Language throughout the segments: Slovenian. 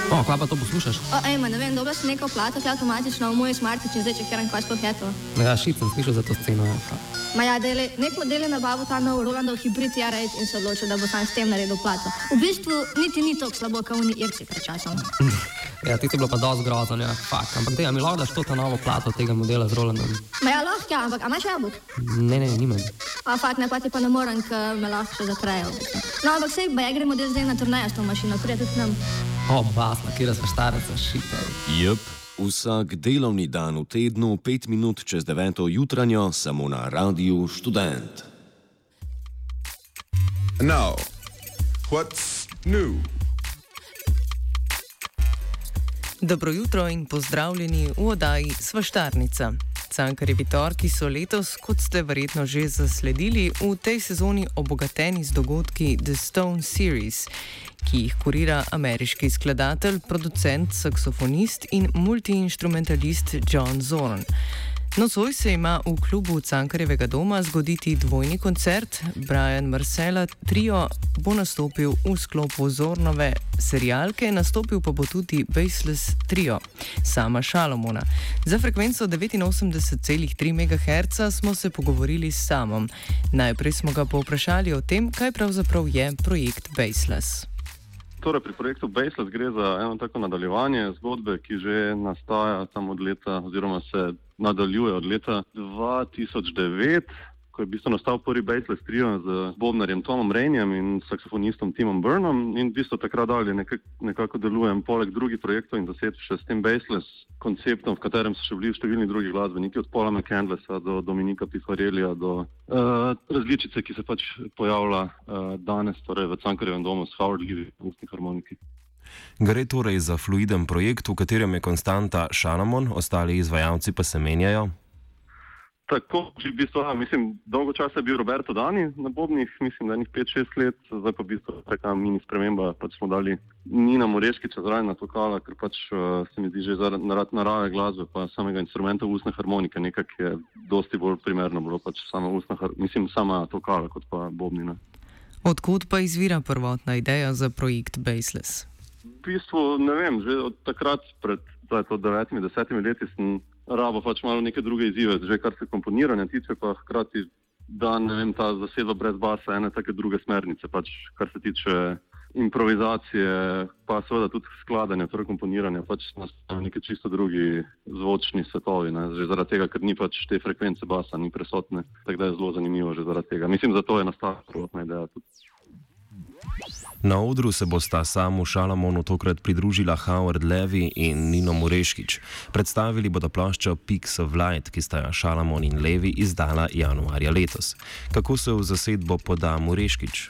O, kva pa to poslušaš? Ne vem, dobila sem neko plato, ki je avtomatično v moji smartiči, zdaj če kjeram kaj sploh je to. Ja, šit sem slišal za to sceno. Nek model je nabavil ta nov Rolandov hibrid R8 in se odločil, da bo sam s tem naredil plato. V bistvu niti ni toliko slabo, kot oni Irci pred časom. Ja, ti si bilo pa dosti grozan, ja, fakt. Ampak mi lahko daš to ta novo plato tega modela z Rolandom? Lahko, ja, ampak a imaš jabolk? Ne, nimam. Fakt, ne, pa ti pa ne morem, ker me lahko še zatrejo. No, ampak sej, ba, gremo zdaj na turnejo s to mašino, prije tudi nam. Basna, kjera sva štareca, šita. Jep, vsak delovni dan v tednu, 5 minut čez 9. jutranjo, samo na Radiu Študent. Now, what's new? Dobro jutro in pozdravljeni v oddaji Svaštarnica. Cankarjevi torki so letos, kot ste verjetno že zasledili, v tej sezoni obogateni z dogodki The Stone Series, ki jih kurira ameriški skladatelj, producent, saksofonist in multiinstrumentalist John Zorn. Nocoj se ima v klubu Cankarjevega doma zgoditi dvojni koncert. Brian Marcella Trio bo nastopil v sklopu Zornove serialke, nastopil pa bo tudi Bassless Trio Sama Šalamona. Za frekvenco 89,3 MHz smo se pogovorili s Samom. Najprej smo ga povprašali o tem, kaj pravzaprav je projekt Bassless. Torej, pri projektu Bassless gre za eno tako nadaljevanje zgodbe, ki že nastaja tam od leta, oziroma se nadaljuje od leta 2009, ko je v bistvu nastal prvi Bassless trio z bobnarjem Tomom Raineyem in saksofonistom Timom Burnom in v bistvu takrat dalje nekako delujem poleg drugih projektov in zasedb še s tem Bassless konceptom, v katerem so še bili številni drugi glasbeniki, od Paula McCandlessa do Dominika Pifarellija, do različice, ki se pač pojavlja danes, torej v Cankarjevem domu s Howard Levy v ustni harmoniki. Gre torej za fluiden projekt, v katerem je konstanta Šalamon, ostali izvajalci pa se menjajo? Tako, v bistvu, mislim, dolgo časa je bil Roberto Dani na bobnih, mislim, da je njih 5-6 let, zdaj pa v bistvu taka mini sprememba, pač smo dali Nina Mureškiča zraven na tokala, ker pač se mi zdi že zaradi narave glasbe pa samega instrumenta ustne harmonike, nekak je dosti bolj primerno bilo pač sama tokala kot pa bobnina. Odkud pa izvira prvotna ideja za projekt Bassless? V bistvu, ne vem, že od takrat pred 9-10 leti sem rabo pač malo neke druge izzive, že kar se komponiranja tiče, pa hkrati da, ne vem, ta zasedba brez basa ene take druge smernice, pač kar se tiče improvizacije, pa seveda tudi skladanja, torej komponiranja, pač nastajajo neki čisto drugi zvočni svetovi, ne, že zaradi tega, ker ni pač te frekvence basa, ni prisotne, tako da je zelo zanimivo že zaradi tega. Mislim, zato je nastala prvotna ideja tudi. Na odru se bosta Samu Šalamonu tokrat pridružila Howard Levy in Nino Mureškič. Predstavili bodo ploščo Peaks of Light, ki sta jo Šalamon in Levy izdala januarja letos. Kako se v zasedbo poda Mureškič?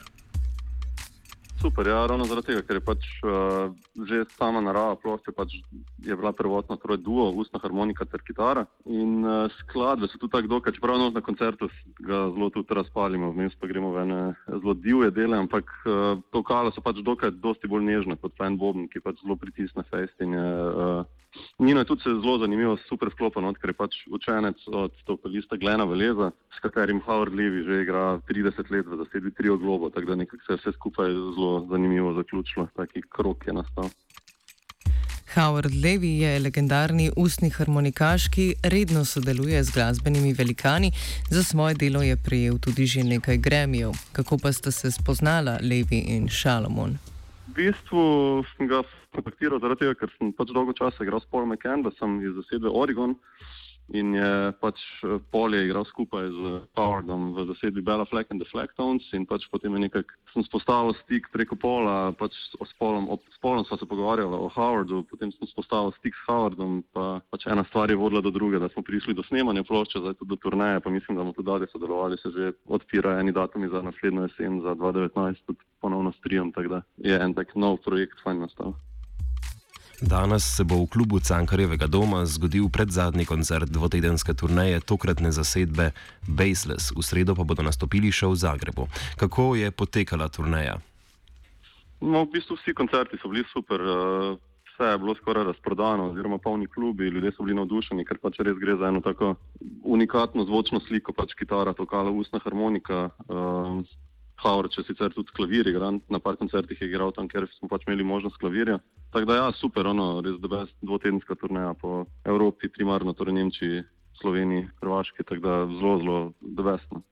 Super, ja, ravno zaradi tega, ker je pač že sama narava plošče pač je bila prvotno torej duo, ustna harmonika ter kitara in skladbe so tudi tako dokaj, čeprav na koncertu ga zelo tudi razpalimo, vmes pa gremo v ene zelo divje dele, ampak tokala so pač dokaj dosti bolj nežne kot fan bobn, ki pač zelo pritisne fest in Nino je tudi se zelo zanimivo, super sklopen, ker je pač učenec od vokalista Glena Veleza, s katerim Howard Levy že igra 30 let v zasedbi Trio Globo, tako da nekako se je vse skupaj zelo zanimivo zaključilo, taki krog je nastal. Howard Levy je legendarni ustni harmonikaš, ki redno sodeluje z glasbenimi velikani, za svoje delo je prejel tudi že nekaj Grammyjev. Kako pa sta se spoznala Levy in Šalamon? V bistvu sem ga kontaktiral zaradi tega, ker sem pač dolgo časa igral s Paulom McCandlessom iz zasedbe Oregon in je pač Paul je igral skupaj z Howardom v zasedbi Bella Fleck and the Flecktones in pač potem je sem spostavil stik preko Paula, pač s Paulom sva se pogovarjala o Howardu, potem sem spostavil stik s Howardom, pa pač ena stvar je vodila do druge, da smo prišli do snemanja plošče, zdaj tudi do turneje, pa mislim, da bomo tudi dalje sodelovali, se že odpira eni datumi za naslednjo jesen, za 2019, tudi ponovno s triom, tako da je en tak nov projekt fajn nastal. Danes se bo v klubu Cankarjevega doma zgodil predzadnji koncert dvotedenske turneje tokratne zasedbe Bassless. V sredo pa bodo nastopili še v Zagrebu. Kako je potekala turneja? No, v bistvu vsi koncerti so bili super. Vse je bilo skoraj razprodano, oziroma polni klubi, ljudje so bili navdušeni, ker pač res gre za eno tako unikatno zvočno sliko, pač kitara, tokala, ustna harmonika. Howard je sicer tudi klavir igran, na par koncertih je igral tam, ker smo pač imeli možnost klavirja. Tako da ja, super, res the best dvotedenska turneja po Evropi, primarno, torej Nemčiji, Sloveniji, Hrvaški, tako da zelo the best. No.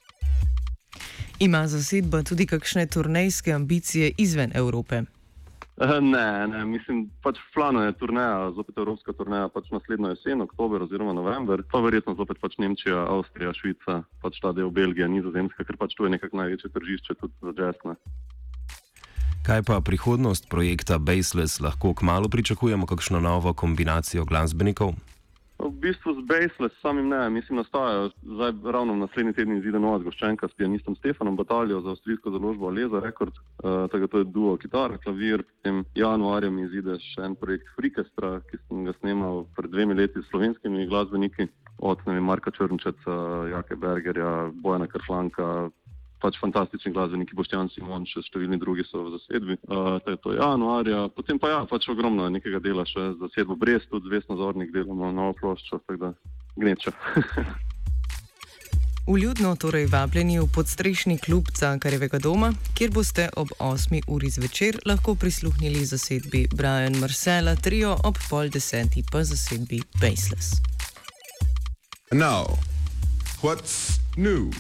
Ima zasedba tudi kakšne turnejske ambicije izven Evrope? Ne, mislim, pač v planu je turneja, zopet evropska turneja, pač naslednjo jesen, oktober oziroma november, pa verjetno zopet pač Nemčija, Avstrija, Švica, pač ta del Belgija, Nizozemska, ker pač tu je nekako največje tržišče tudi za jazz. Kaj pa prihodnost projekta Baseless? Lahko kmalu pričakujemo kakšno novo kombinacijo glasbenikov? V bistvu z Baseless samim ne, mislim, nastajajo. Zdaj ravno v naslednji tedni izide nova zgoščenka s pianistom Stefanom Bataljo za avstrijsko založbo Aleza Records. Tako to je duo kitara, klavir. Potem januarjem izide še en projekt Freakestra, ki sem ga snemal pred 2 leti s slovenskimi glasbeniki. Od Marka Črnčeca, Jake Bergerja, Bojana Kršlanka, pač fantastični glasbeniki, Boštjan Simon, še številni drugi so v zasedbi. To je januarja, potem pa ja, pač ogromno nekega dela še zasedbo Brest, tudi Vesna Zornik delamo novo ploščo, tako da gneča. Vljudno torej vabljeni v podstrešni klub Cankarjevega doma, kjer boste ob 8. uri zvečer lahko prisluhnili zasedbi Brian Marcella Trio, ob 9:30 pa zasedbi Baseless. Now, what's new?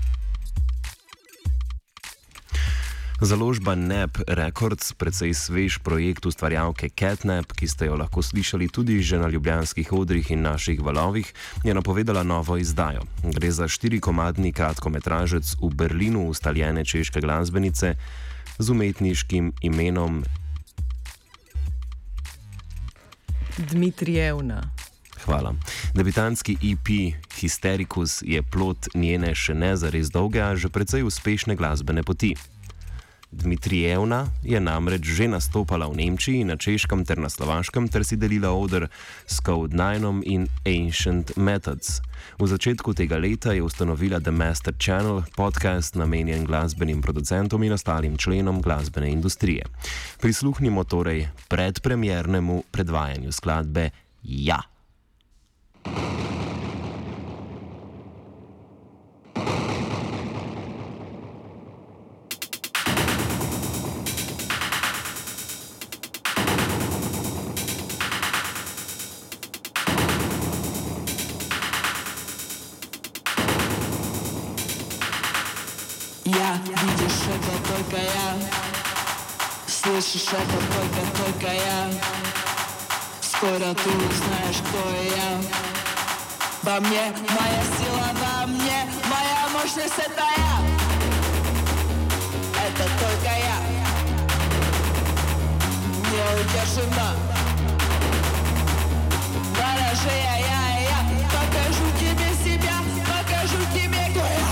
Založba Nap Records, precej svež projekt ustvarjalke Catnap, ki ste jo lahko slišali tudi že na ljubljanskih odrih in naših valovih, je napovedala novo izdajo. Gre za 4-komadni kratkometražec v Berlinu ustaljene češke glasbenice z umetniškim imenom Dmitrijevna. Hvala. Debitantski EP Hystericus je plod njene še ne zares dolge, a že precej uspešne glasbene poti. Dmitrijevna je namreč že nastopala v Nemčiji, na Češkem ter na Slovaškem ter si delila oder s Code9 in Ancient Methods. V začetku tega leta je ustanovila The Master Channel, podcast namenjen glasbenim producentom in ostalim členom glasbene industrije. Prisluhnimo torej predpremiernemu predvajanju skladbe Ja. Я, видишь, это только я. Слышишь, это только я. Скоро ты узнаешь, кто я. Во мне моя сила, во мне моя мощность, это я. Это только я. Неудержима. Дороже я. Покажу тебе себя, покажу тебе, кто я.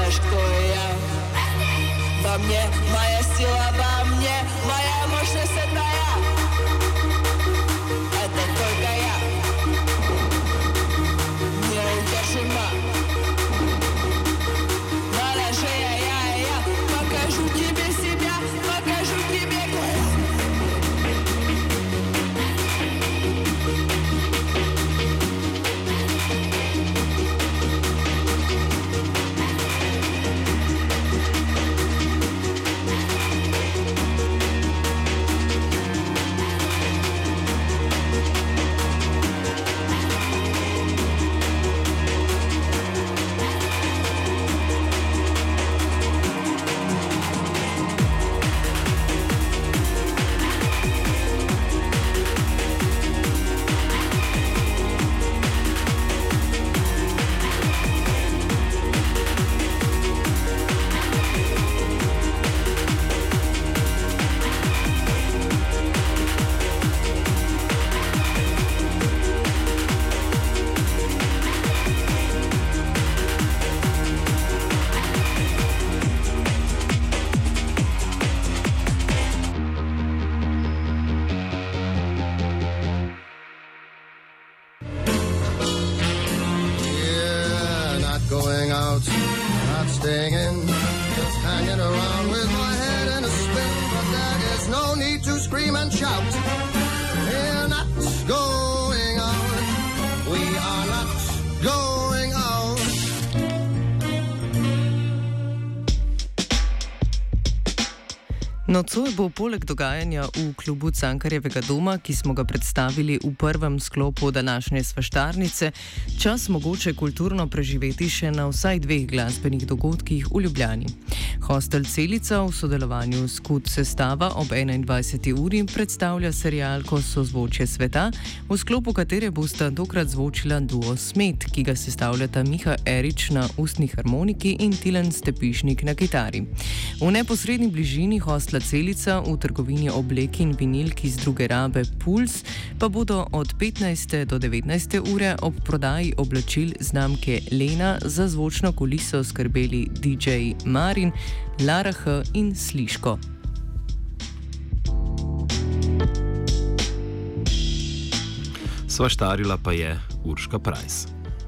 знаешь, кто я. Во мне моя сила, во мне моя мощность, это я. Это только я. Неудержима. Надо же я. Покажу тебе себя, покажу тебе, кто я. Going out, not staying in, just hanging around with my head in a spin. But there is no need to scream and shout. We're not going out. We are not going out. Nocoj bo poleg dogajanja v klubu Cankarjevega doma, ki smo ga predstavili v prvem sklopu današnje svaštarnice, čas mogoče kulturno preživeti še na vsaj 2 glasbenih dogodkih v Ljubljani. Hostel Celica v sodelovanju s KUD Sestava ob 21. uri predstavlja serialko Sozvočje sveta, v sklopu katere bosta tokrat zvočila duo Smet, ki ga sestavljata Miha Erič na ustni harmoniki in Tilen Stepišnik na kitari. V neposredni bližini hostla Celica v trgovini obleki in vinilki z druge rabe Puls pa bodo od 15. do 19. ure ob prodaji oblačil znamke Lena za zvočno kuliso skrbeli DJ Marin, Lara H in Sliško. Svaštarila pa je Urška Prajs.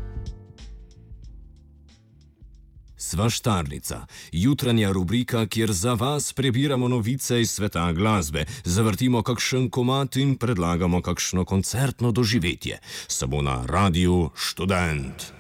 Svaštarnica, jutranja rubrika, kjer za vas prebiramo novice iz sveta glasbe, zavrtimo kakšen komad in predlagamo kakšno koncertno doživetje. Samo na Radiu Študent.